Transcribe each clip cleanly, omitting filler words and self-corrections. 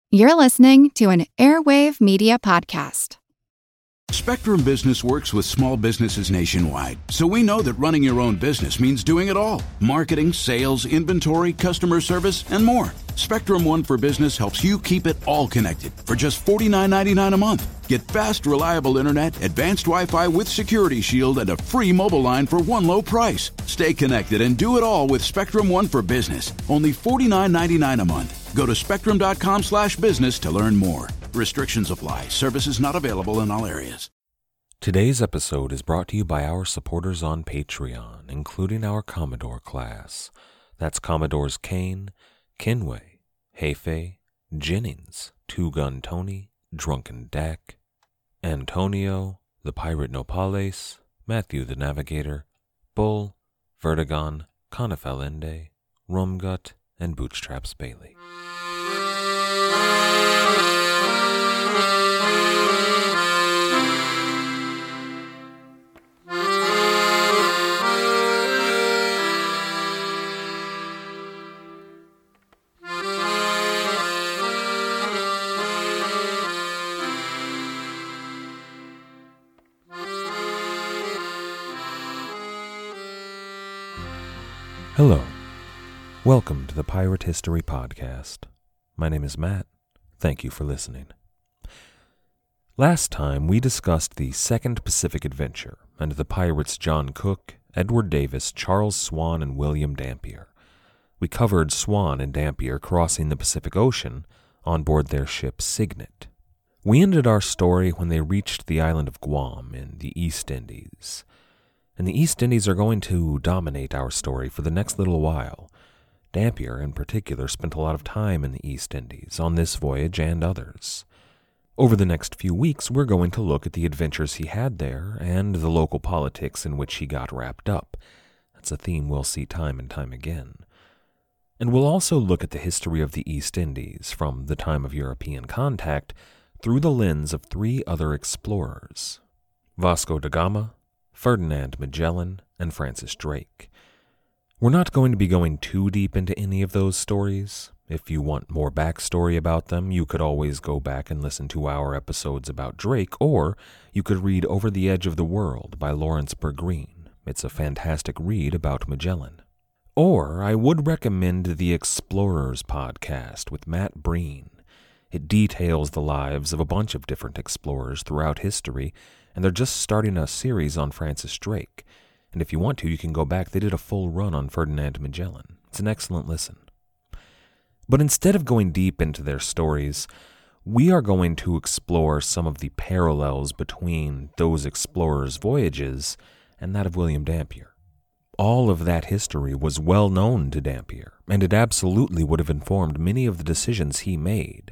You're listening to an Airwave Media Podcast. Spectrum Business works with small businesses nationwide, so we know that running your own business means doing it all. Marketing, sales, inventory, customer service, and more. Spectrum One for Business helps you keep it all connected for just $49.99 a month. Get fast, reliable internet, advanced Wi-Fi with Security Shield, and a free mobile line for one low price. Stay connected and do it all with Spectrum One for Business. Only $49.99 a month. Go to spectrum.com/business to learn more. Restrictions apply. Services not available in all areas. Today's episode is brought to you by our supporters on Patreon, including our Commodore class. That's Commodores Kane, Kinway, Hefe, Jennings, Two Gun Tony, Drunken Dak, Antonio, the Pirate Nopales, Matthew the Navigator, Bull, Vertigon, Conifalende, Rumgut, and Bootstraps Bailey. Hello. Welcome to the Pirate History Podcast. My name is Matt. Thank you for listening. Last time we discussed the Second Pacific Adventure and the pirates John Cook, Edward Davis, Charles Swan, and William Dampier. We covered Swan and Dampier crossing the Pacific Ocean on board their ship Signet. We ended our story when they reached the island of Guam in the East Indies. And the East Indies are going to dominate our story for the next little while. Dampier, in particular, spent a lot of time in the East Indies, on this voyage and others. Over the next few weeks, we're going to look at the adventures he had there and the local politics in which he got wrapped up. That's a theme we'll see time and time again. And we'll also look at the history of the East Indies from the time of European contact through the lens of three other explorers: Vasco da Gama, Ferdinand Magellan, and Francis Drake. We're not going to be going too deep into any of those stories. If you want more backstory about them, you could always go back and listen to our episodes about Drake, or you could read Over the Edge of the World by Lawrence Bergreen. It's a fantastic read about Magellan. Or I would recommend the Explorers podcast with Matt Breen. It details the lives of a bunch of different explorers throughout history, and they're just starting a series on Francis Drake. And if you want to, you can go back. They did a full run on Ferdinand Magellan. It's an excellent listen. But instead of going deep into their stories, we are going to explore some of the parallels between those explorers' voyages and that of William Dampier. All of that history was well known to Dampier, and it absolutely would have informed many of the decisions he made.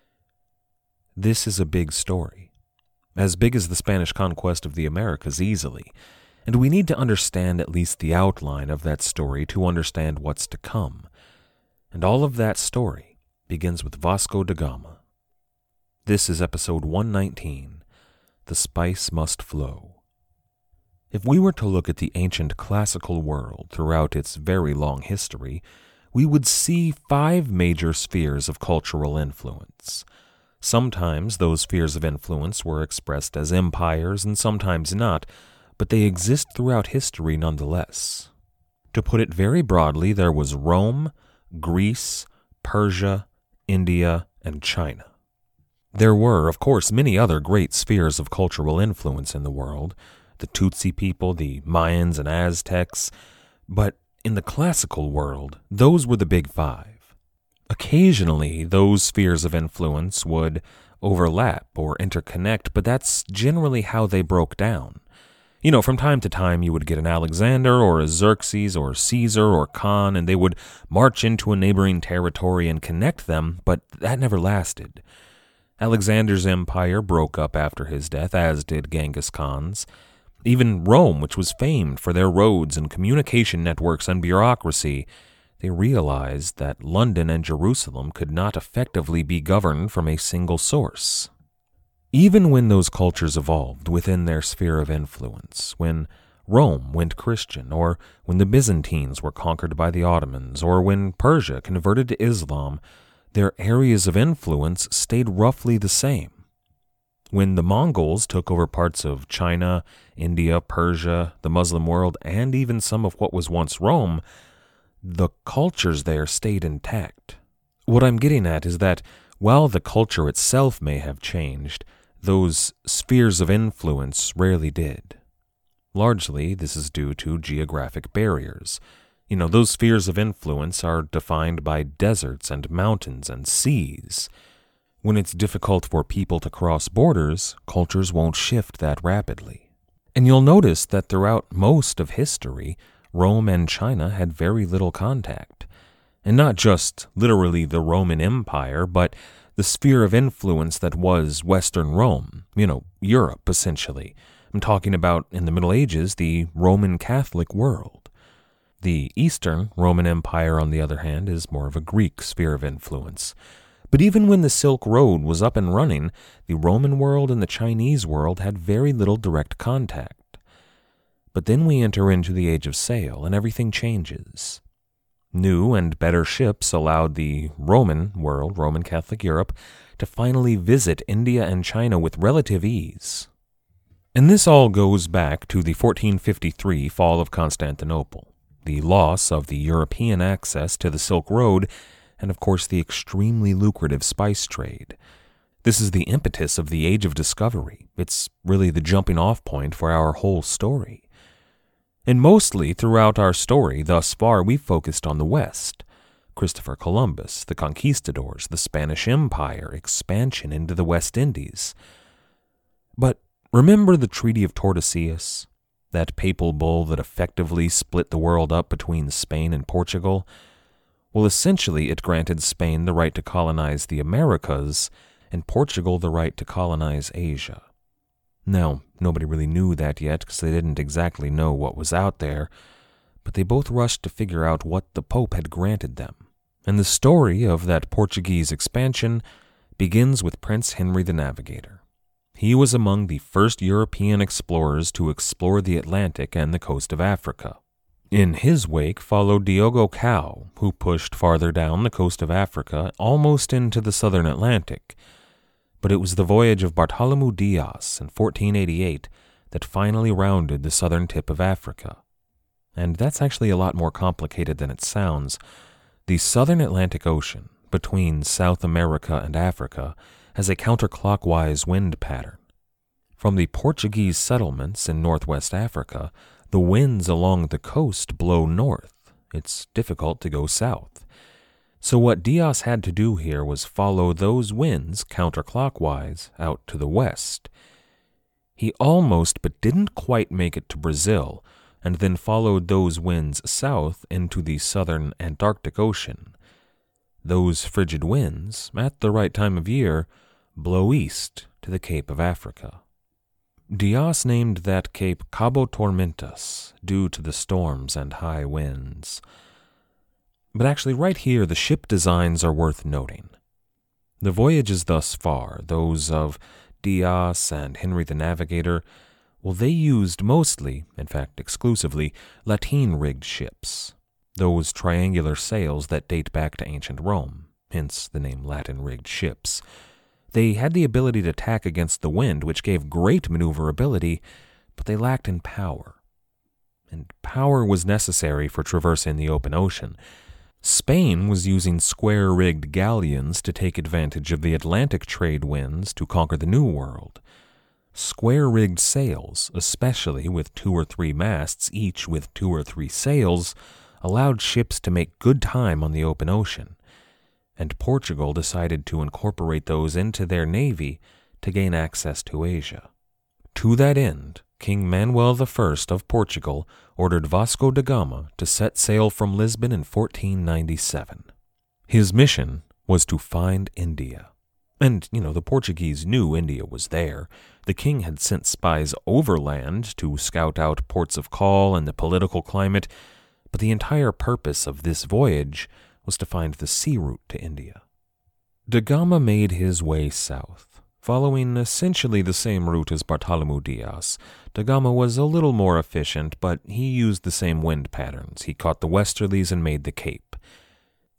This is a big story. As big as the Spanish conquest of the Americas easily, and we need to understand at least the outline of that story to understand what's to come. And all of that story begins with Vasco da Gama. This is episode 119, The Spice Must Flow. If we were to look at the ancient classical world throughout its very long history, we would see 5 major spheres of cultural influence. Sometimes those spheres of influence were expressed as empires and sometimes not, but they exist throughout history nonetheless. To put it very broadly, there was Rome, Greece, Persia, India, and China. There were, of course, many other great spheres of cultural influence in the world, the Tutsi people, the Mayans and Aztecs, but in the classical world, those were the big 5. Occasionally, those spheres of influence would overlap or interconnect, but that's generally how they broke down. You know, from time to time you would get an Alexander or a Xerxes or Caesar or Khan, and they would march into a neighboring territory and connect them, but that never lasted. Alexander's empire broke up after his death, as did Genghis Khan's. Even Rome, which was famed for their roads and communication networks and bureaucracy, they realized that London and Jerusalem could not effectively be governed from a single source. Even when those cultures evolved within their sphere of influence, when Rome went Christian, or when the Byzantines were conquered by the Ottomans, or when Persia converted to Islam, their areas of influence stayed roughly the same. When the Mongols took over parts of China, India, Persia, the Muslim world, and even some of what was once Rome, the cultures there stayed intact. What I'm getting at is that while the culture itself may have changed, those spheres of influence rarely did. Largely, this is due to geographic barriers. Those spheres of influence are defined by deserts and mountains and seas. When it's difficult for people to cross borders, cultures won't shift that rapidly. And you'll notice that throughout most of history, Rome and China had very little contact. And not just literally the Roman Empire, but the sphere of influence that was Western Rome, Europe, essentially. I'm talking about, in the Middle Ages, the Roman Catholic world. The Eastern Roman Empire, on the other hand, is more of a Greek sphere of influence. But even when the Silk Road was up and running, the Roman world and the Chinese world had very little direct contact. But then we enter into the Age of Sail, and everything changes. New and better ships allowed the Roman world, Roman Catholic Europe, to finally visit India and China with relative ease. And this all goes back to the 1453 fall of Constantinople, the loss of the European access to the Silk Road, and of course the extremely lucrative spice trade. This is the impetus of the Age of Discovery. It's really the jumping-off point for our whole story. And mostly throughout our story thus far, we've focused on the West. Christopher Columbus, the conquistadors, the Spanish Empire, expansion into the West Indies. But remember the Treaty of Tordesillas? That papal bull that effectively split the world up between Spain and Portugal? Well, essentially it granted Spain the right to colonize the Americas and Portugal the right to colonize Asia. Now, nobody really knew that yet because they didn't exactly know what was out there, but they both rushed to figure out what the Pope had granted them. And the story of that Portuguese expansion begins with Prince Henry the Navigator. He was among the first European explorers to explore the Atlantic and the coast of Africa. In his wake followed Diogo Cao, who pushed farther down the coast of Africa almost into the southern Atlantic. But it was the voyage of Bartolomé Dias in 1488 that finally rounded the southern tip of Africa. And that's actually a lot more complicated than it sounds. The southern Atlantic Ocean, between South America and Africa, has a counterclockwise wind pattern. From the Portuguese settlements in northwest Africa, the winds along the coast blow north. It's difficult to go south. So what Dias had to do here was follow those winds counterclockwise out to the west. He almost but didn't quite make it to Brazil, and then followed those winds south into the southern Antarctic Ocean. Those frigid winds, at the right time of year, blow east to the Cape of Africa. Dias named that cape Cabo Tormentas, due to the storms and high winds. But actually right here, the ship designs are worth noting. The voyages thus far, those of Dias and Henry the Navigator, well, they used mostly, in fact exclusively, lateen-rigged ships, those triangular sails that date back to ancient Rome, hence the name Latin-rigged ships. They had the ability to tack against the wind, which gave great maneuverability, but they lacked in power. And power was necessary for traversing the open ocean. Spain was using square-rigged galleons to take advantage of the Atlantic trade winds to conquer the New World. Square-rigged sails, especially with 2 or 3 masts, each with 2 or 3 sails, allowed ships to make good time on the open ocean, and Portugal decided to incorporate those into their navy to gain access to Asia. To that end, King Manuel I of Portugal ordered Vasco da Gama to set sail from Lisbon in 1497. His mission was to find India. And, the Portuguese knew India was there. The king had sent spies overland to scout out ports of call and the political climate, but the entire purpose of this voyage was to find the sea route to India. Da Gama made his way south, following essentially the same route as Bartolomé Dias. Da Gama was a little more efficient, but he used the same wind patterns. He caught the westerlies and made the Cape.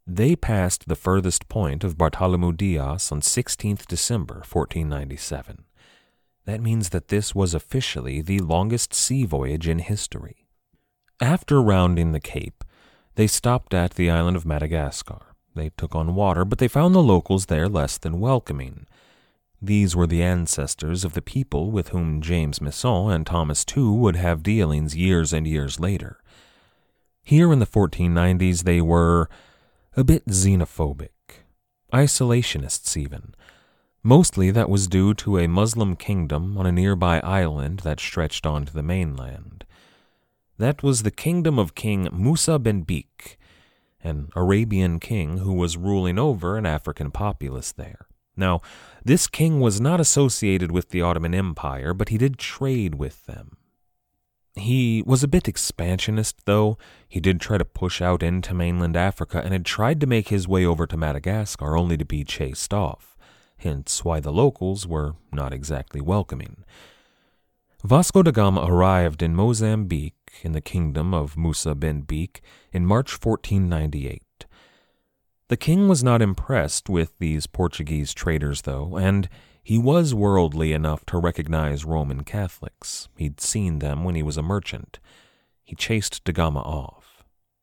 They passed the furthest point of Bartolomé Diaz on 16th December 1497. That means that this was officially the longest sea voyage in history. After rounding the Cape, they stopped at the island of Madagascar. They took on water, but they found the locals there less than welcoming. These were the ancestors of the people with whom James Masson and Thomas Tew would have dealings years and years later. Here in the 1490s, they were a bit xenophobic, isolationists even. Mostly that was due to a Muslim kingdom on a nearby island that stretched onto the mainland. That was the kingdom of King Musa ben Bik, an Arabian king who was ruling over an African populace there. Now, this king was not associated with the Ottoman Empire, but he did trade with them. He was a bit expansionist, though. He did try to push out into mainland Africa and had tried to make his way over to Madagascar only to be chased off, hence why the locals were not exactly welcoming. Vasco da Gama arrived in Mozambique in the kingdom of Musa ben Bik in March 1498. The king was not impressed with these Portuguese traders, though, and he was worldly enough to recognize Roman Catholics. He'd seen them when he was a merchant. He chased da Gama off.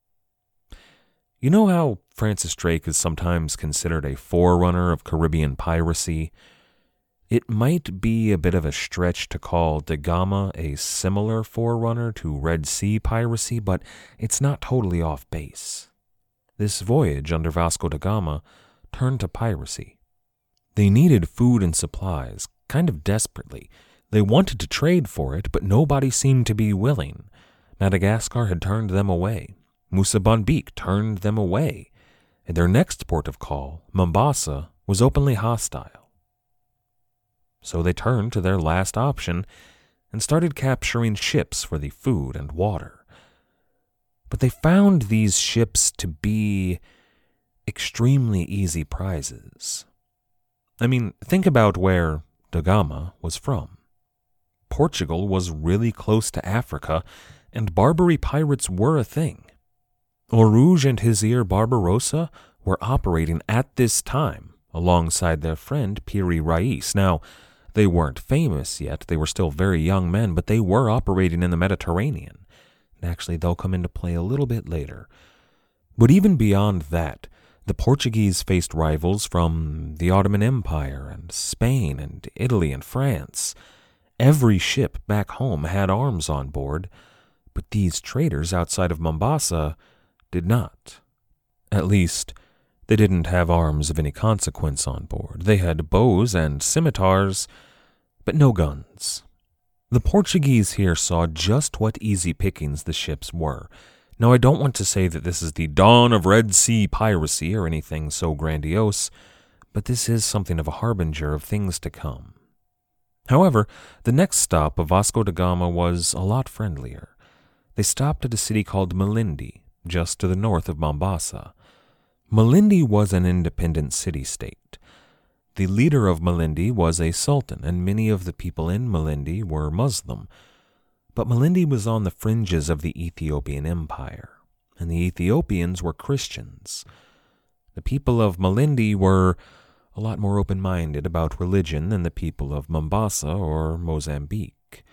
You know how Francis Drake is sometimes considered a forerunner of Caribbean piracy? It might be a bit of a stretch to call da Gama a similar forerunner to Red Sea piracy, but it's not totally off base. This voyage under Vasco da Gama turned to piracy. They needed food and supplies, kind of desperately. They wanted to trade for it, but nobody seemed to be willing. Madagascar had turned them away. Musa ben Bik turned them away. And their next port of call, Mombasa, was openly hostile. So they turned to their last option and started capturing ships for the food and water. But they found these ships to be extremely easy prizes. I mean, think about where da Gama was from. Portugal was really close to Africa, and Barbary pirates were a thing. Orouge and his heir Barbarossa were operating at this time alongside their friend Piri Reis. Now, they weren't famous yet, they were still very young men, but they were operating in the Mediterranean. And actually, they'll come into play a little bit later. But even beyond that, the Portuguese faced rivals from the Ottoman Empire and Spain and Italy and France. Every ship back home had arms on board, but these traders outside of Mombasa did not. At least, they didn't have arms of any consequence on board. They had bows and scimitars, but no guns. The Portuguese here saw just what easy pickings the ships were. Now, I don't want to say that this is the dawn of Red Sea piracy or anything so grandiose, but this is something of a harbinger of things to come. However, the next stop of Vasco da Gama was a lot friendlier. They stopped at a city called Malindi, just to the north of Mombasa. Malindi was an independent city-state. The leader of Malindi was a sultan, and many of the people in Malindi were Muslim. But Malindi was on the fringes of the Ethiopian Empire, and the Ethiopians were Christians. The people of Malindi were a lot more open-minded about religion than the people of Mombasa or Mozambique.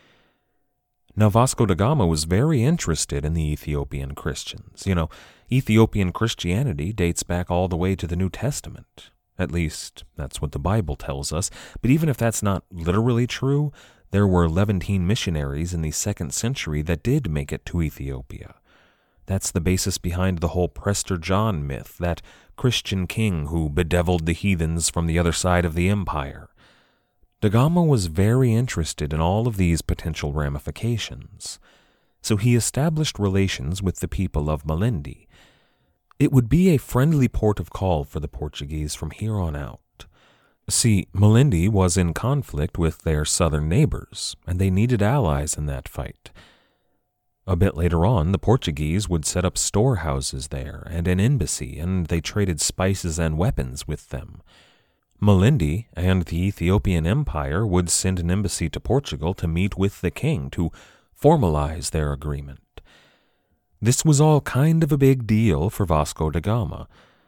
Now, Vasco da Gama was very interested in the Ethiopian Christians. You know, Ethiopian Christianity dates back all the way to the New Testament. At least, that's what the Bible tells us. But even if that's not literally true, there were Levantine missionaries in the 2nd century that did make it to Ethiopia. That's the basis behind the whole Prester John myth, that Christian king who bedeviled the heathens from the other side of the empire. Da Gama was very interested in all of these potential ramifications, so he established relations with the people of Malindi. It would be a friendly port of call for the Portuguese from here on out. See, Malindi was in conflict with their southern neighbors, and they needed allies in that fight. A bit later on, the Portuguese would set up storehouses there and an embassy, and they traded spices and weapons with them. Malindi and the Ethiopian Empire would send an embassy to Portugal to meet with the king to formalize their agreement. This was all kind of a big deal for Vasco da Gama.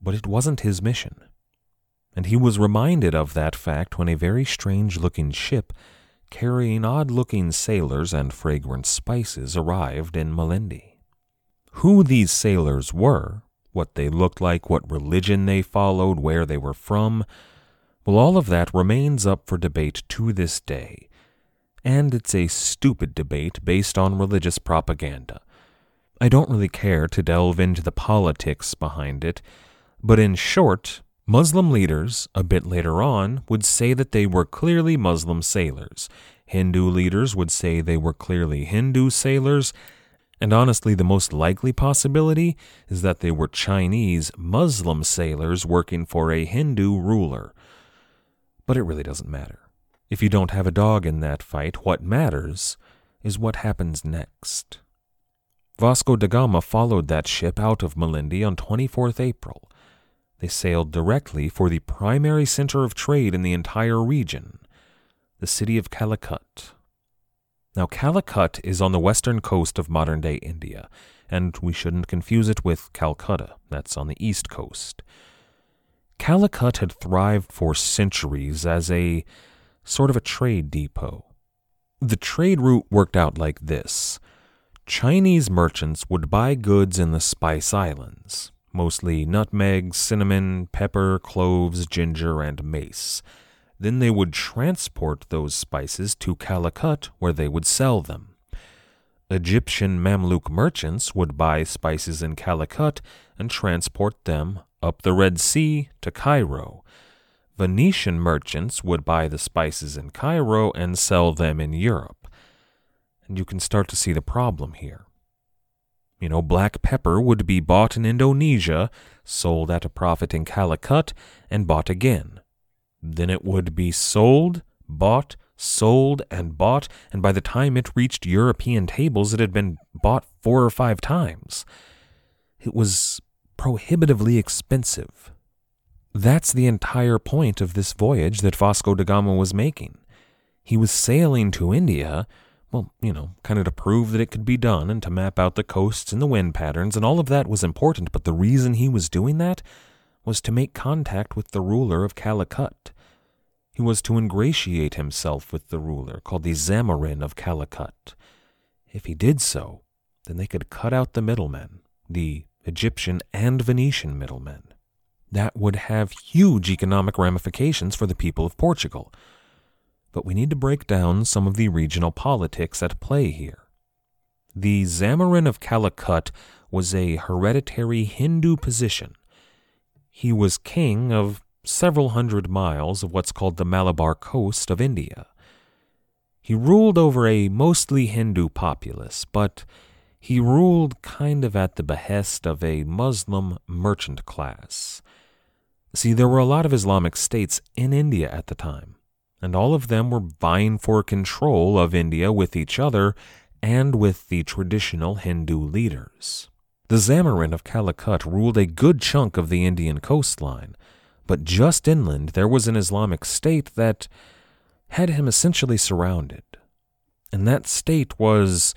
but it wasn't his mission. And he was reminded of that fact when a very strange-looking ship carrying odd-looking sailors and fragrant spices arrived in Malindi. Who these sailors were, what they looked like, what religion they followed, where they were from, well, all of that remains up for debate to this day. And it's a stupid debate based on religious propaganda. I don't really care to delve into the politics behind it, but in short, Muslim leaders, a bit later on, would say that they were clearly Muslim sailors. Hindu leaders would say they were clearly Hindu sailors, and honestly, the most likely possibility is that they were Chinese Muslim sailors working for a Hindu ruler. But it really doesn't matter. If you don't have a dog in that fight, what matters is what happens next. Vasco da Gama followed that ship out of Malindi on 24th April. They sailed directly for the primary center of trade in the entire region, the city of Calicut. Now, Calicut is on the western coast of modern-day India, and we shouldn't confuse it with Calcutta, that's on the east coast. Calicut had thrived for centuries as a sort of a trade depot. The trade route worked out like this. Chinese merchants would buy goods in the Spice Islands, mostly nutmeg, cinnamon, pepper, cloves, ginger, and mace. Then they would transport those spices to Calicut, where they would sell them. Egyptian Mamluk merchants would buy spices in Calicut and transport them up the Red Sea to Cairo. Venetian merchants would buy the spices in Cairo and sell them in Europe. And you can start to see the problem here. Black pepper would be bought in Indonesia, sold at a profit in Calicut, and bought again. Then it would be sold, bought, sold, and bought, and by the time it reached European tables, it had been bought 4 or 5 times. It was prohibitively expensive. That's the entire point of this voyage that Vasco da Gama was making. He was sailing to India, kind of to prove that it could be done and to map out the coasts and the wind patterns, and all of that was important, but the reason he was doing that was to make contact with the ruler of Calicut. He was to ingratiate himself with the ruler, called the Zamarin of Calicut. If he did so, then they could cut out the middlemen, the Egyptian and Venetian middlemen. That would have huge economic ramifications for the people of Portugal. But we need to break down some of the regional politics at play here. The Zamarin of Calicut was a hereditary Hindu position. He was king of several hundred miles of what's called the Malabar coast of India. He ruled over a mostly Hindu populace, but he ruled kind of at the behest of a Muslim merchant class. See, there were a lot of Islamic states in India at the time, and all of them were vying for control of India with each other and with the traditional Hindu leaders. The Zamarin of Calicut ruled a good chunk of the Indian coastline, but just inland there was an Islamic state that had him essentially surrounded. And that state was,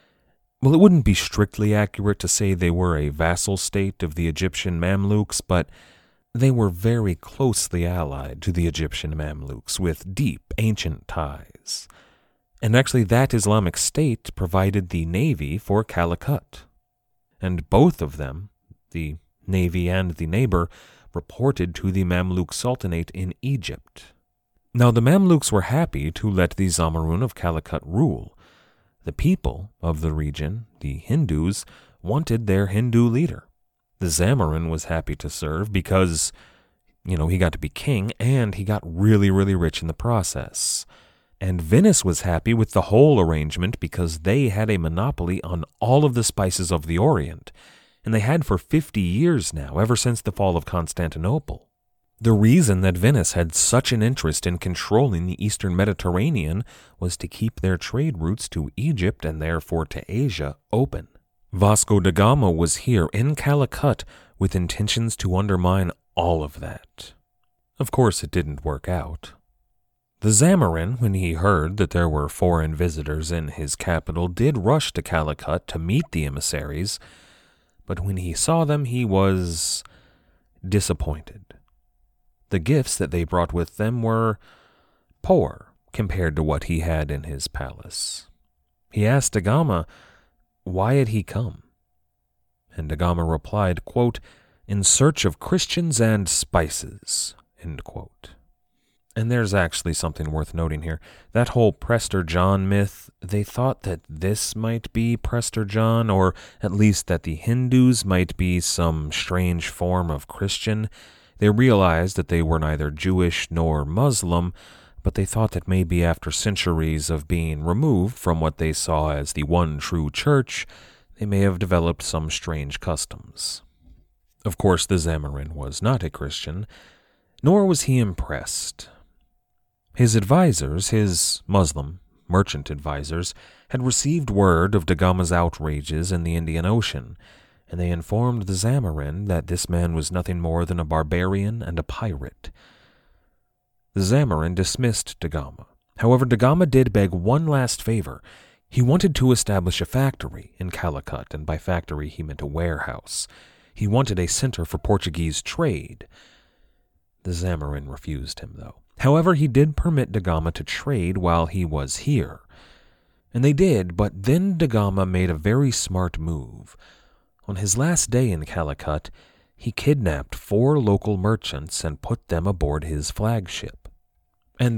it wouldn't be strictly accurate to say they were a vassal state of the Egyptian Mamluks, but they were very closely allied to the Egyptian Mamluks with deep, ancient ties. And actually that Islamic state provided the navy for Calicut. And both of them, the navy and the neighbor, reported to the Mamluk Sultanate in Egypt. Now the Mamluks were happy to let the Zamarin of Calicut rule. The people of the region, the Hindus, wanted their Hindu leader. The Zamarin was happy to serve because, he got to be king and he got really, really rich in the process. And Venice was happy with the whole arrangement because they had a monopoly on all of the spices of the Orient, and they had for 50 years now, ever since the fall of Constantinople. The reason that Venice had such an interest in controlling the eastern Mediterranean was to keep their trade routes to Egypt and therefore to Asia open. Vasco da Gama was here in Calicut with intentions to undermine all of that. Of course, it didn't work out. The Zamarin, when he heard that there were foreign visitors in his capital, did rush to Calicut to meet the emissaries, but when he saw them, he was disappointed. The gifts that they brought with them were poor compared to what he had in his palace. He asked Da Gama, why had he come? And Da Gama replied, quote, in search of Christians and spices, end quote. And there's actually something worth noting here. That whole Prester John myth, they thought that this might be Prester John, or at least that the Hindus might be some strange form of Christian. They realized that they were neither Jewish nor Muslim, but they thought that maybe after centuries of being removed from what they saw as the one true church, they may have developed some strange customs. Of course, the Zamarin was not a Christian, nor was he impressed. His advisors, his Muslim merchant advisors, had received word of Da Gama's outrages in the Indian Ocean, and they informed the Zamarin that this man was nothing more than a barbarian and a pirate. The Zamarin dismissed Da Gama. However, Da Gama did beg one last favor. He wanted to establish a factory in Calicut, and by factory he meant a warehouse. He wanted a center for Portuguese trade. The Zamarin refused him, though. However, he did permit Da Gama to trade while he was here. And they did, but then Da Gama made a very smart move. On his last day in Calicut, he kidnapped 4 local merchants and put them aboard his flagship. And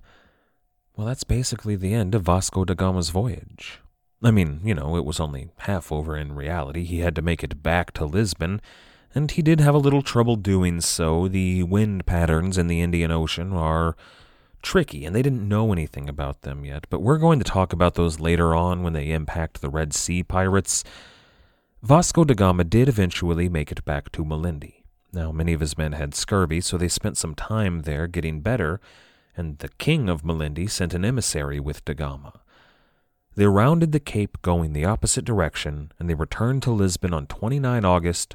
that's basically the end of Vasco da Gama's voyage. I mean, it was only half over in reality. He had to make it back to Lisbon, and he did have a little trouble doing so. The wind patterns in the Indian Ocean are tricky, and they didn't know anything about them yet, but we're going to talk about those later on when they impact the Red Sea pirates. Vasco da Gama did eventually make it back to Malindi. Now, many of his men had scurvy, so they spent some time there getting better, and the king of Malindi sent an emissary with Da Gama. They rounded the Cape going the opposite direction, and they returned to Lisbon on 29 August,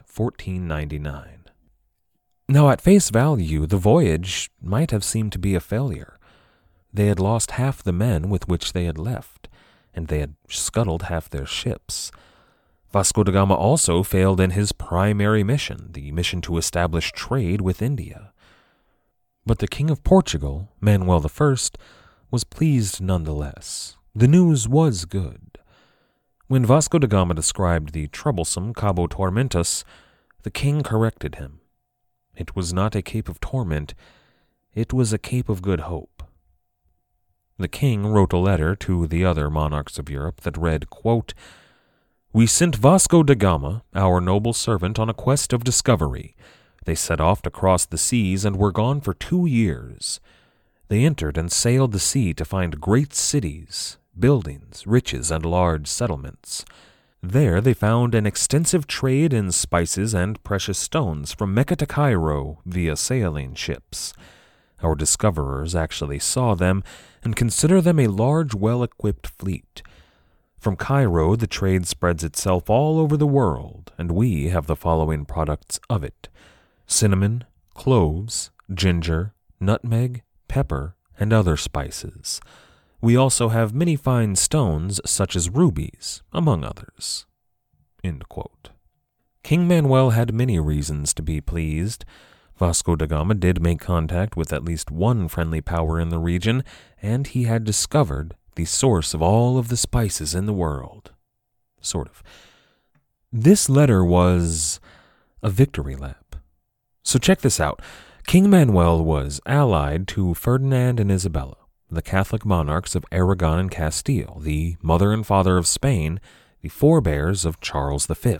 1499. Now, at face value, the voyage might have seemed to be a failure. They had lost half the men with which they had left, and they had scuttled half their ships. Vasco da Gama also failed in his primary mission, the mission to establish trade with India. But the King of Portugal, Manuel I, was pleased nonetheless. The news was good. When Vasco da Gama described the troublesome Cabo Tormentas, the king corrected him. It was not a Cape of Torment, it was a Cape of Good Hope. The king wrote a letter to the other monarchs of Europe that read, quote, we sent Vasco da Gama, our noble servant, on a quest of discovery. They set off to cross the seas and were gone for 2 years. They entered and sailed the sea to find great cities, buildings, riches, and large settlements. There they found an extensive trade in spices and precious stones from Mecca to Cairo via sailing ships. Our discoverers actually saw them and consider them a large, well-equipped fleet. From Cairo, the trade spreads itself all over the world, and we have the following products of it: cinnamon, cloves, ginger, nutmeg, pepper, and other spices. We also have many fine stones, such as rubies, among others. End quote. King Manuel had many reasons to be pleased. Vasco da Gama did make contact with at least one friendly power in the region, and he had discovered the source of all of the spices in the world. Sort of. This letter was a victory lap. So check this out. King Manuel was allied to Ferdinand and Isabella, the Catholic monarchs of Aragon and Castile, the mother and father of Spain, the forebears of Charles V.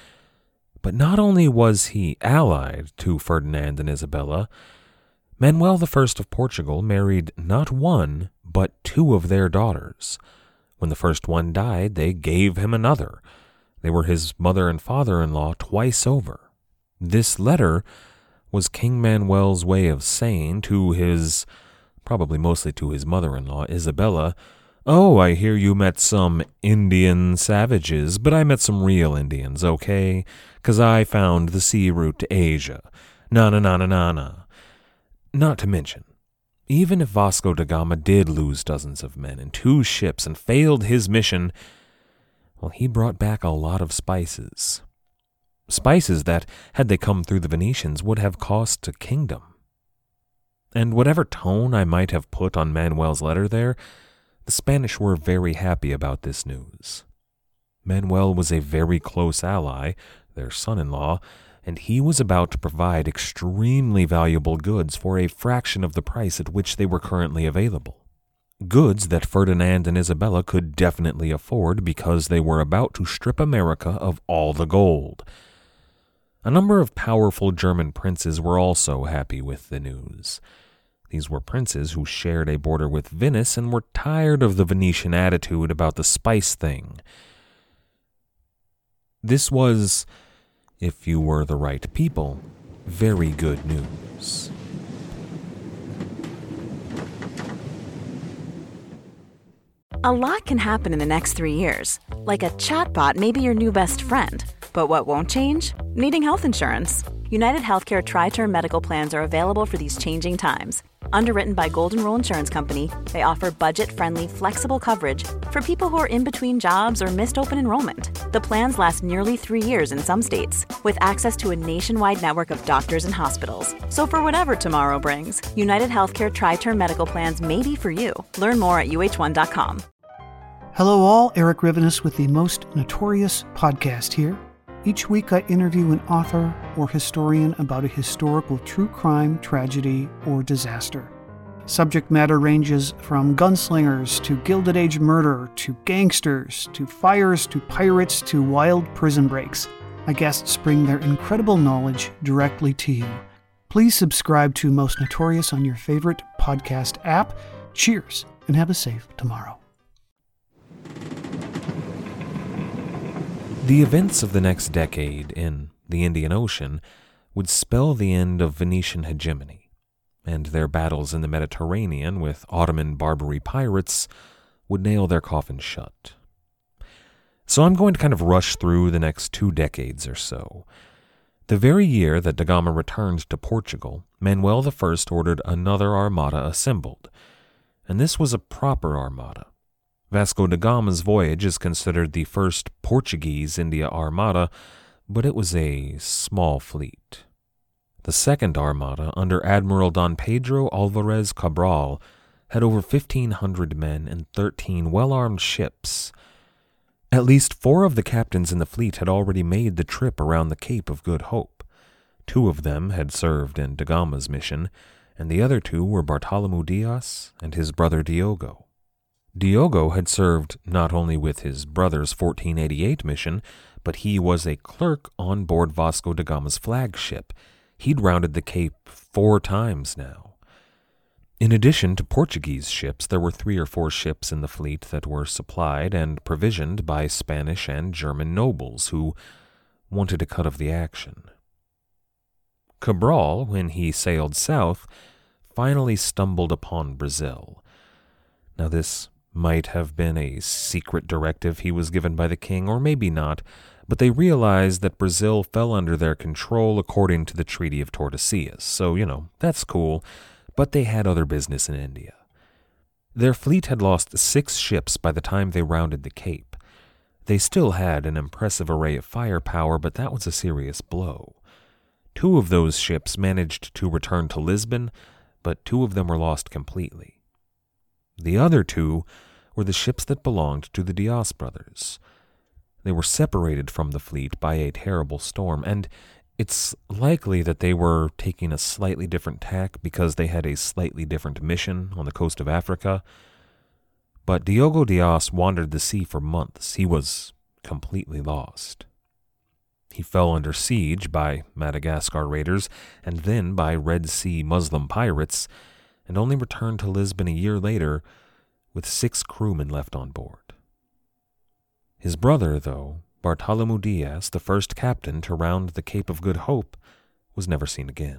But not only was he allied to Ferdinand and Isabella, Manuel I of Portugal married not one, but 2 of their daughters. When the first one died, they gave him another. They were his mother and father-in-law twice over. This letter was King Manuel's way of saying to his, probably mostly to his mother-in-law, Isabella, "Oh, I hear you met some Indian savages, but I met some real Indians, okay? 'Cause I found the sea route to Asia. Na-na-na-na-na-na." Not to mention, even if Vasco da Gama did lose dozens of men and 2 ships and failed his mission, well, he brought back a lot of spices. spices that, had they come through the Venetians, would have cost a kingdom. And whatever tone I might have put on Manuel's letter there, the Spanish were very happy about this news. Manuel was a very close ally, their son-in-law, and he was about to provide extremely valuable goods for a fraction of the price at which they were currently available. Goods that Ferdinand and Isabella could definitely afford because they were about to strip America of all the gold. A number of powerful German princes were also happy with the news. These were princes who shared a border with Venice and were tired of the Venetian attitude about the spice thing. This was, if you were the right people, very good news. A lot can happen in the next 3 years. Like a chatbot may be your new best friend. But what won't change? Needing health insurance. United Healthcare Tri-Term Medical Plans are available for these changing times. Underwritten by Golden Rule Insurance Company, they offer budget-friendly, flexible coverage for people who are in between jobs or missed open enrollment. The plans last nearly 3 years in some states, with access to a nationwide network of doctors and hospitals. So for whatever tomorrow brings, United Healthcare Tri-Term Medical Plans may be for you. Learn more at uh1.com. Hello all, Eric Rivenes with the Most Notorious podcast here. Each week I interview an author or historian about a historical true crime, tragedy, or disaster. Subject matter ranges from gunslingers to Gilded Age murder to gangsters to fires to pirates to wild prison breaks. My guests bring their incredible knowledge directly to you. Please subscribe to Most Notorious on your favorite podcast app. Cheers, and have a safe tomorrow. The events of the next decade in the Indian Ocean would spell the end of Venetian hegemony, and their battles in the Mediterranean with Ottoman Barbary pirates would nail their coffin shut. So I'm going to kind of rush through the next 2 decades or so. The very year that da Gama returned to Portugal, Manuel I ordered another armada assembled, and this was a proper armada. Vasco da Gama's voyage is considered the first Portuguese India Armada, but it was a small fleet. The second Armada, under Admiral Don Pedro Alvarez Cabral, had over 1,500 men and 13 well-armed ships. At least 4 of the captains in the fleet had already made the trip around the Cape of Good Hope. 2 of them had served in da Gama's mission, and the other 2 were Bartolomé Diaz and his brother Diogo. Diogo had served not only with his brother's 1488 mission, but he was a clerk on board Vasco da Gama's flagship. He'd rounded the Cape 4 times now. In addition to Portuguese ships, there were 3 or 4 ships in the fleet that were supplied and provisioned by Spanish and German nobles who wanted a cut of the action. Cabral, when he sailed south, finally stumbled upon Brazil. Now this might have been a secret directive he was given by the king, or maybe not, but they realized that Brazil fell under their control according to the Treaty of Tordesillas, so, that's cool, but they had other business in India. Their fleet had lost 6 ships by the time they rounded the Cape. They still had an impressive array of firepower, but that was a serious blow. 2 of those ships managed to return to Lisbon, but 2 of them were lost completely. The other 2 were the ships that belonged to the Diaz brothers. They were separated from the fleet by a terrible storm, and it's likely that they were taking a slightly different tack because they had a slightly different mission on the coast of Africa. But Diogo Diaz wandered the sea for months. He was completely lost. He fell under siege by Madagascar raiders and then by Red Sea Muslim pirates, and only returned to Lisbon a year later with 6 crewmen left on board. His brother, though, Bartolomé Diaz, the first captain to round the Cape of Good Hope, was never seen again.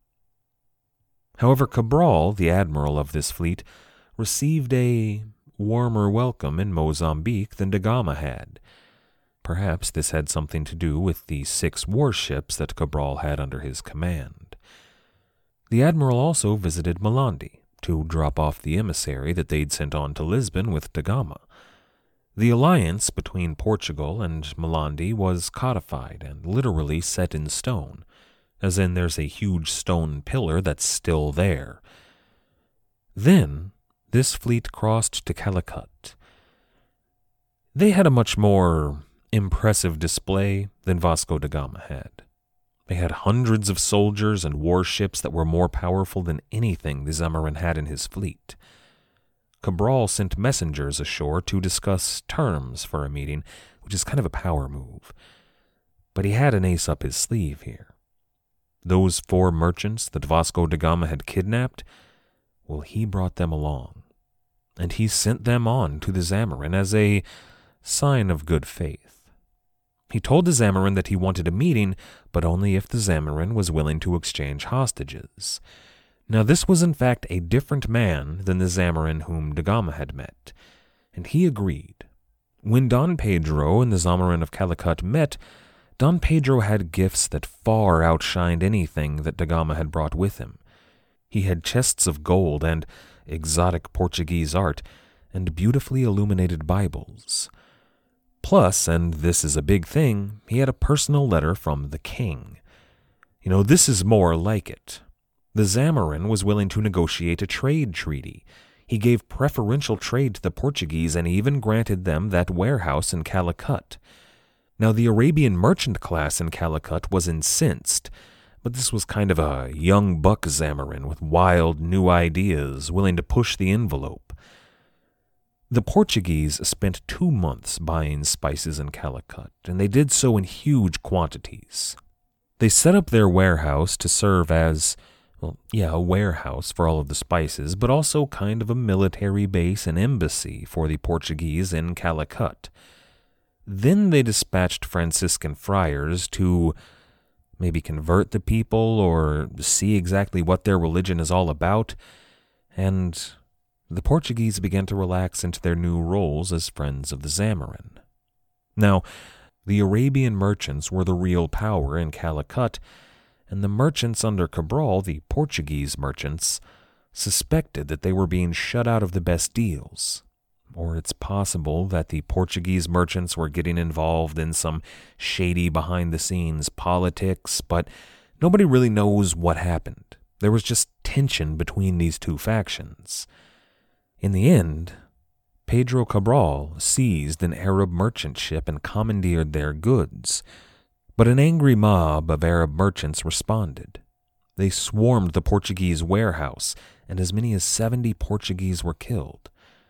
However, Cabral, the admiral of this fleet, received a warmer welcome in Mozambique than da Gama had. Perhaps this had something to do with the 6 warships that Cabral had under his command. The admiral also visited Malandi to drop off the emissary that they'd sent on to Lisbon with da Gama. The alliance between Portugal and Malandi was codified and literally set in stone, as in there's a huge stone pillar that's still there. Then, this fleet crossed to Calicut. They had a much more impressive display than Vasco da Gama had. They had hundreds of soldiers and warships that were more powerful than anything the Zamorin had in his fleet. Cabral sent messengers ashore to discuss terms for a meeting, which is kind of a power move. But he had an ace up his sleeve here. Those 4 merchants that Vasco da Gama had kidnapped, well, he brought them along. And he sent them on to the Zamorin as a sign of good faith. He told the Zamorin that he wanted a meeting, but only if the Zamorin was willing to exchange hostages. Now this was in fact a different man than the Zamorin whom da Gama had met, and he agreed. When Don Pedro and the Zamorin of Calicut met, Don Pedro had gifts that far outshined anything that da Gama had brought with him. He had chests of gold and exotic Portuguese art, and beautifully illuminated Bibles. Plus, and this is a big thing, he had a personal letter from the king. This is more like it. The Zamorin was willing to negotiate a trade treaty. He gave preferential trade to the Portuguese and even granted them that warehouse in Calicut. Now, the Arabian merchant class in Calicut was incensed, but this was kind of a young buck Zamorin with wild new ideas, willing to push the envelope. The Portuguese spent 2 months buying spices in Calicut, and they did so in huge quantities. They set up their warehouse to serve as, a warehouse for all of the spices, but also kind of a military base and embassy for the Portuguese in Calicut. Then they dispatched Franciscan friars to maybe convert the people or see exactly what their religion is all about, and the Portuguese began to relax into their new roles as friends of the Zamorin. Now, the Arabian merchants were the real power in Calicut, and the merchants under Cabral, the Portuguese merchants, suspected that they were being shut out of the best deals. Or it's possible that the Portuguese merchants were getting involved in some shady behind-the-scenes politics, but nobody really knows what happened. There was just tension between these two factions. In the end, Pedro Cabral seized an Arab merchant ship and commandeered their goods, but an angry mob of Arab merchants responded. They swarmed the Portuguese warehouse, and as many as 70 Portuguese were killed.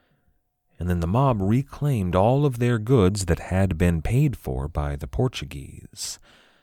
And then the mob reclaimed all of their goods that had been paid for by the Portuguese.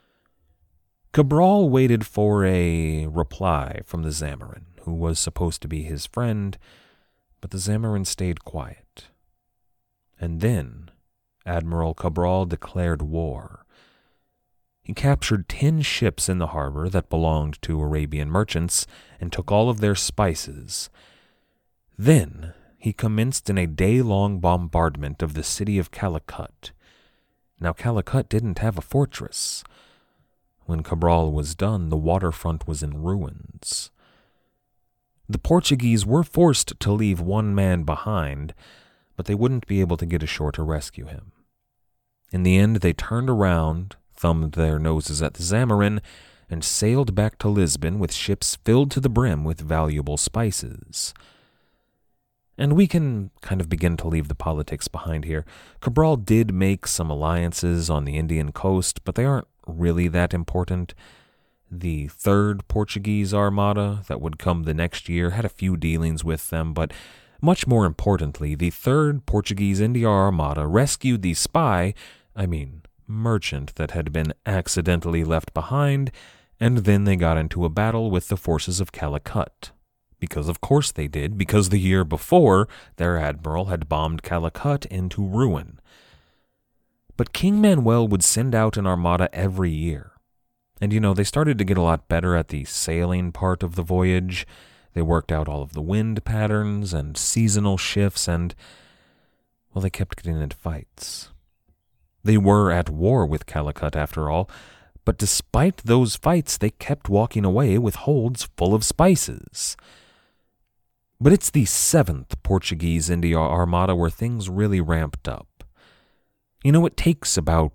Cabral waited for a reply from the Zamorin, who was supposed to be his friend, but the Zamorin stayed quiet. And then Admiral Cabral declared war. He captured 10 ships in the harbor that belonged to Arabian merchants and took all of their spices. Then he commenced in a day-long bombardment of the city of Calicut. Now, Calicut didn't have a fortress. When Cabral was done, the waterfront was in ruins. The Portuguese were forced to leave one man behind, but they wouldn't be able to get ashore to rescue him. In the end, they turned around, thumbed their noses at the Zamorin, and sailed back to Lisbon with ships filled to the brim with valuable spices. And we can kind of begin to leave the politics behind here. Cabral did make some alliances on the Indian coast, but they aren't really that important. The third Portuguese armada that would come the next year had a few dealings with them, but much more importantly, the third Portuguese India armada rescued the merchant that had been accidentally left behind, and then they got into a battle with the forces of Calicut. Because of course they did, because the year before, their admiral had bombed Calicut into ruin. But King Manuel would send out an armada every year. And they started to get a lot better at the sailing part of the voyage. They worked out all of the wind patterns and seasonal shifts, and, well, they kept getting into fights. They were at war with Calicut, after all, but despite those fights, they kept walking away with holds full of spices. But it's the 7th Portuguese India Armada where things really ramped up. It takes about,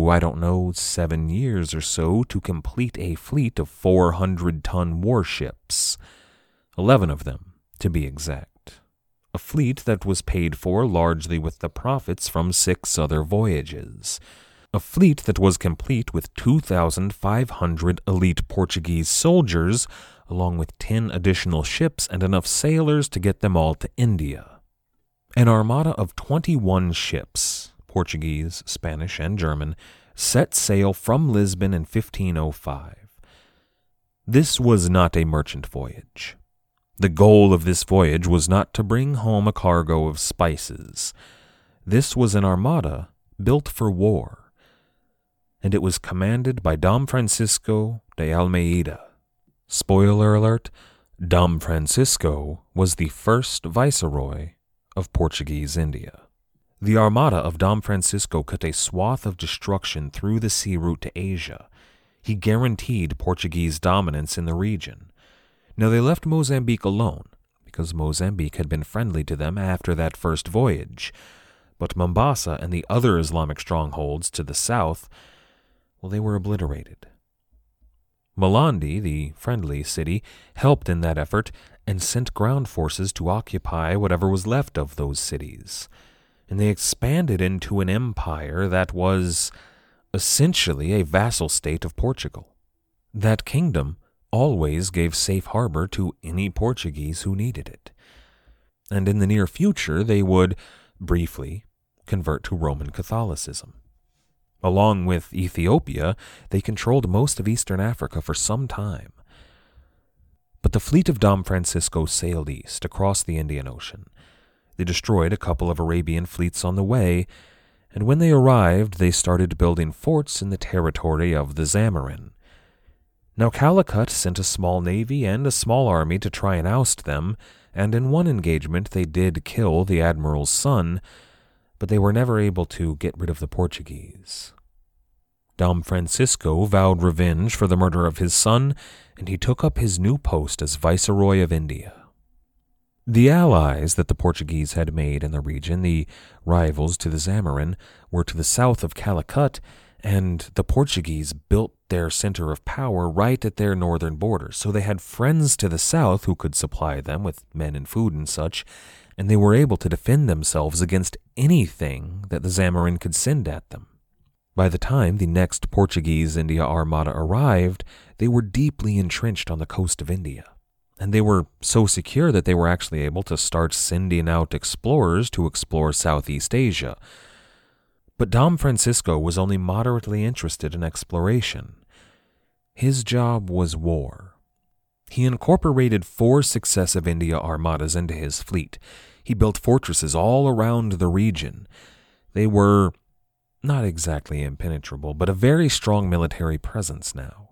7 years or so to complete a fleet of 400-ton warships. 11 of them, to be exact. A fleet that was paid for largely with the profits from 6 other voyages. A fleet that was complete with 2,500 elite Portuguese soldiers, along with 10 additional ships and enough sailors to get them all to India. An armada of 21 ships, Portuguese, Spanish, and German, set sail from Lisbon in 1505. This was not a merchant voyage. The goal of this voyage was not to bring home a cargo of spices. This was an armada built for war, and it was commanded by Dom Francisco de Almeida. Spoiler alert, Dom Francisco was the first viceroy of Portuguese India. The armada of Dom Francisco cut a swath of destruction through the sea route to Asia. He guaranteed Portuguese dominance in the region. Now they left Mozambique alone, because Mozambique had been friendly to them after that first voyage. But Mombasa and the other Islamic strongholds to the south, they were obliterated. Malandi, the friendly city, helped in that effort and sent ground forces to occupy whatever was left of those cities. And they expanded into an empire that was essentially a vassal state of Portugal. That kingdom always gave safe harbor to any Portuguese who needed it. And in the near future, they would, briefly, convert to Roman Catholicism. Along with Ethiopia, they controlled most of eastern Africa for some time. But the fleet of Dom Francisco sailed east across the Indian Ocean. They destroyed a couple of Arabian fleets on the way, and when they arrived, they started building forts in the territory of the Zamorin. Now Calicut sent a small navy and a small army to try and oust them, and in one engagement they did kill the admiral's son, but they were never able to get rid of the Portuguese. Dom Francisco vowed revenge for the murder of his son, and he took up his new post as Viceroy of India. The allies that the Portuguese had made in the region, the rivals to the Zamorin, were to the south of Calicut, and the Portuguese built their center of power right at their northern border. So they had friends to the south who could supply them with men and food and such, and they were able to defend themselves against anything that the Zamorin could send at them. By the time the next Portuguese India Armada arrived, they were deeply entrenched on the coast of India, and they were so secure that they were actually able to start sending out explorers to explore Southeast Asia. But Dom Francisco was only moderately interested in exploration. His job was war. He incorporated 4 successive India armadas into his fleet. He built fortresses all around the region. They were not exactly impenetrable, but a very strong military presence now.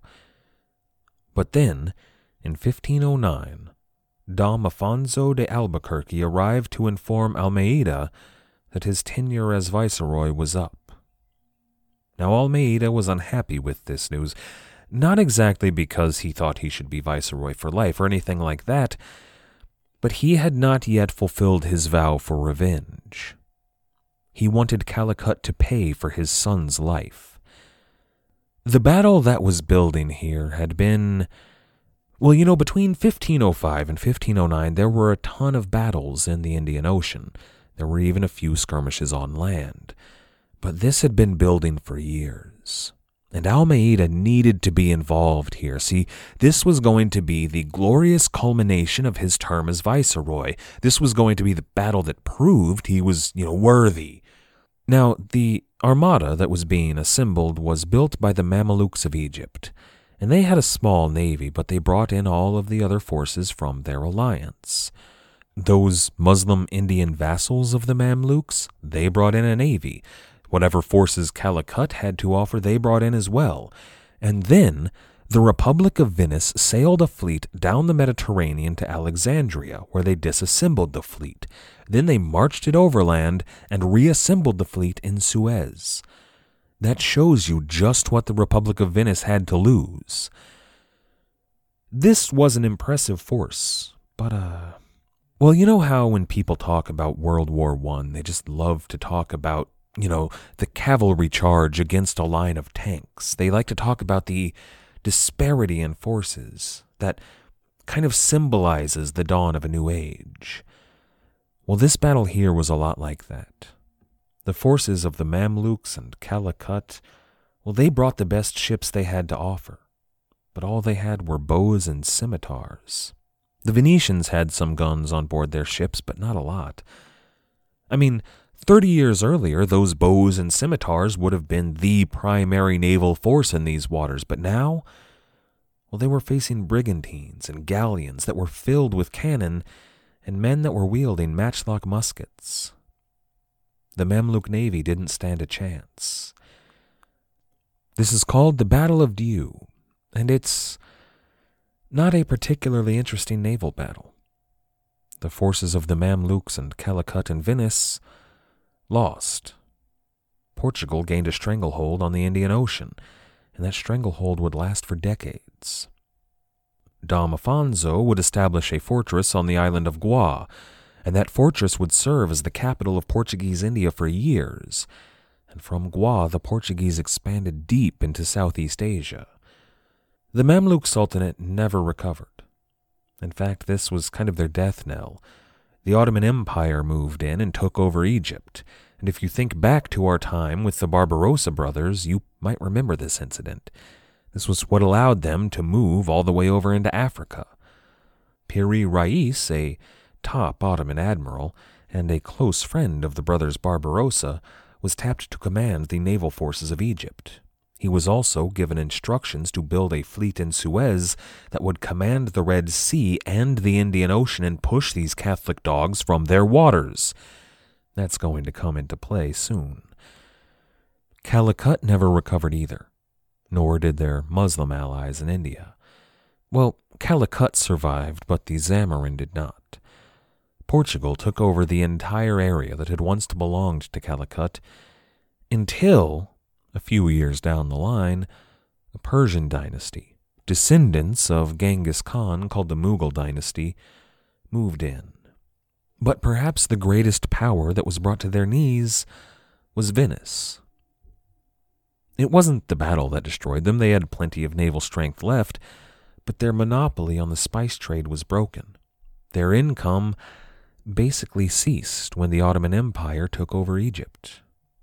But then, in 1509, Dom Afonso de Albuquerque arrived to inform Almeida that his tenure as viceroy was up. Now Almeida was unhappy with this news, not exactly because he thought he should be viceroy for life or anything like that, but he had not yet fulfilled his vow for revenge. He wanted Calicut to pay for his son's life. The battle that was building here had been, between 1505 and 1509, there were a ton of battles in the Indian Ocean. There were even a few skirmishes on land. But this had been building for years, and Almeida needed to be involved here. See, this was going to be the glorious culmination of his term as viceroy. This was going to be the battle that proved he was, worthy. Now, the armada that was being assembled was built by the Mamelukes of Egypt, and they had a small navy, but they brought in all of the other forces from their alliance. Those Muslim Indian vassals of the Mamluks, they brought in a navy. Whatever forces Calicut had to offer, they brought in as well. And then the Republic of Venice sailed a fleet down the Mediterranean to Alexandria, where they disassembled the fleet. Then they marched it overland and reassembled the fleet in Suez. That shows you just what the Republic of Venice had to lose. This was an impressive force, but, you know how when people talk about World War I, they just love to talk about the cavalry charge against a line of tanks. They like to talk about the disparity in forces that kind of symbolizes the dawn of a new age. Well, this battle here was a lot like that. The forces of the Mamluks and Calicut, well, they brought the best ships they had to offer, but all they had were bows and scimitars. The Venetians had some guns on board their ships, but not a lot. 30 years earlier, those bows and scimitars would have been the primary naval force in these waters, but now, well, they were facing brigantines and galleons that were filled with cannon and men that were wielding matchlock muskets. The Mamluk navy didn't stand a chance. This is called the Battle of Diu, and it's not a particularly interesting naval battle. The forces of the Mamluks and Calicut and Venice lost. Portugal gained a stranglehold on the Indian Ocean, and that stranglehold would last for decades. Dom Afonso would establish a fortress on the island of Goa, and that fortress would serve as the capital of Portuguese India for years. And from Goa, the Portuguese expanded deep into Southeast Asia. The Mamluk Sultanate never recovered. In fact, this was kind of their death knell. The Ottoman Empire moved in and took over Egypt. And if you think back to our time with the Barbarossa brothers, you might remember this incident. This was what allowed them to move all the way over into Africa. Piri Rais, a top Ottoman admiral and a close friend of the brothers Barbarossa, was tapped to command the naval forces of Egypt. He was also given instructions to build a fleet in Suez that would command the Red Sea and the Indian Ocean and push these Catholic dogs from their waters. That's going to come into play soon. Calicut never recovered either, nor did their Muslim allies in India. Well, Calicut survived, but the Zamorin did not. Portugal took over the entire area that had once belonged to Calicut until, a few years down the line, a Persian dynasty, descendants of Genghis Khan called the Mughal dynasty, moved in. But perhaps the greatest power that was brought to their knees was Venice. It wasn't the battle that destroyed them. They had plenty of naval strength left, but their monopoly on the spice trade was broken. Their income basically ceased when the Ottoman Empire took over Egypt.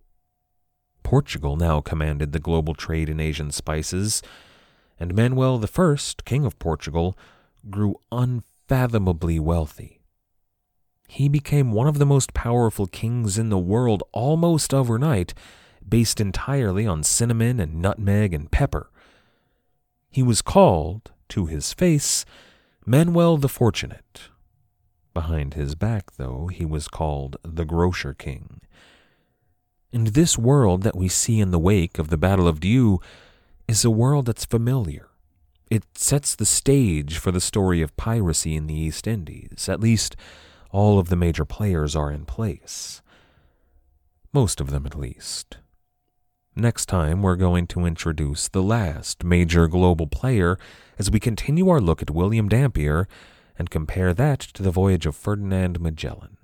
Portugal now commanded the global trade in Asian spices, and Manuel I, King of Portugal, grew unfathomably wealthy. He became one of the most powerful kings in the world almost overnight, based entirely on cinnamon and nutmeg and pepper. He was called, to his face, Manuel the Fortunate. Behind his back, though, he was called the Grocer King. And this world that we see in the wake of the Battle of Diu is a world that's familiar. It sets the stage for the story of piracy in the East Indies. At least, all of the major players are in place. Most of them, at least. Next time, we're going to introduce the last major global player as we continue our look at William Dampier and compare that to the voyage of Ferdinand Magellan.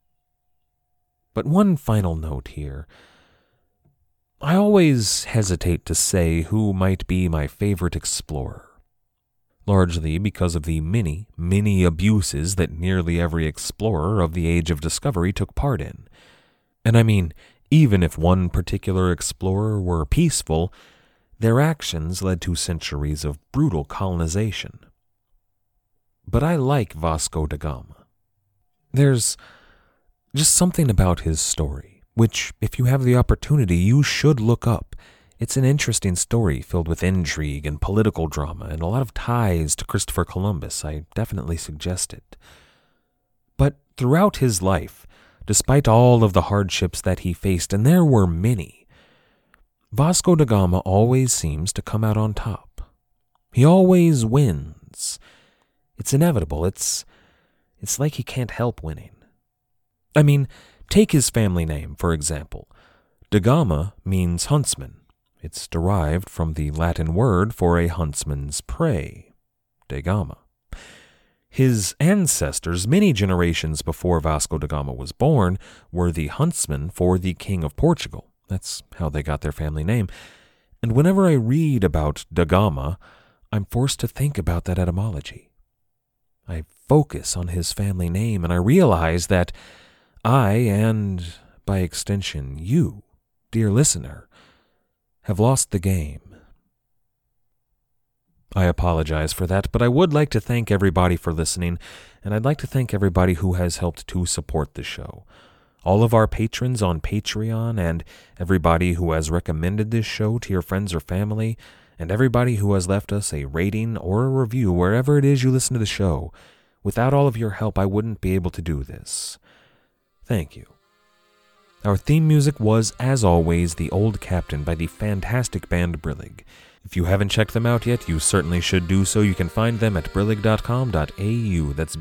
But one final note here. I always hesitate to say who might be my favorite explorer, largely because of the many abuses that nearly every explorer of the Age of Discovery took part in. And I mean, even if one particular explorer were peaceful, their actions led to centuries of brutal colonization. But I like Vasco da Gama. There's just something about his story, which, if you have the opportunity, you should look up. It's an interesting story filled with intrigue and political drama and a lot of ties to Christopher Columbus. I definitely suggest it. But throughout his life, despite all of the hardships that he faced, and there were many, Vasco da Gama always seems to come out on top. He always wins. It's inevitable. It's like he can't help winning. I mean, take his family name, for example. Da Gama means huntsman. It's derived from the Latin word for a huntsman's prey, da gama. His ancestors, many generations before Vasco da Gama was born, were the huntsmen for the King of Portugal. That's how they got their family name. And whenever I read about da Gama, I'm forced to think about that etymology. I focus on his family name, and I realize that I, and by extension you, dear listener, have lost the game. I apologize for that, but I would like to thank everybody for listening, and I'd like to thank everybody who has helped to support the show. All of our patrons on Patreon, and everybody who has recommended this show to your friends or family, and everybody who has left us a rating or a review wherever it is you listen to the show. Without all of your help, I wouldn't be able to do this. Thank you. Our theme music was, as always, The Old Captain by the fantastic band Brillig. If you haven't checked them out yet, you certainly should do so. You can find them at brillig.com.au. That's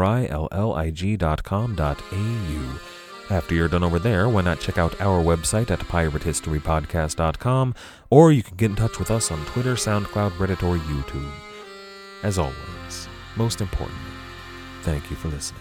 brillig.com.au. After you're done over there, why not check out our website at piratehistorypodcast.com, or you can get in touch with us on Twitter, SoundCloud, Reddit, or YouTube. As always, most importantly, thank you for listening.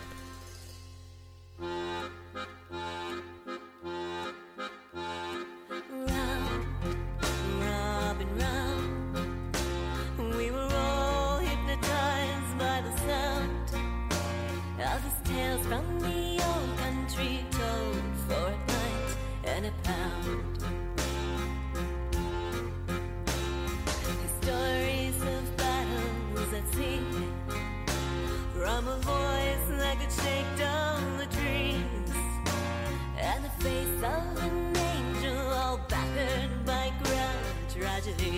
From a voice that could shake down the trees, and the face of an angel all battered by grand tragedy.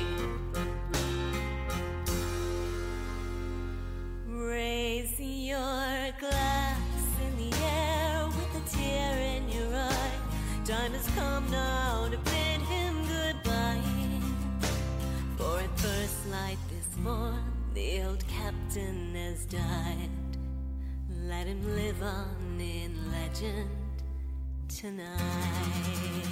Raise your glass in the air with a tear in your eye. Time has come now to bid him goodbye. For at first light this morn, the old captain has died. Let him live on in legend tonight.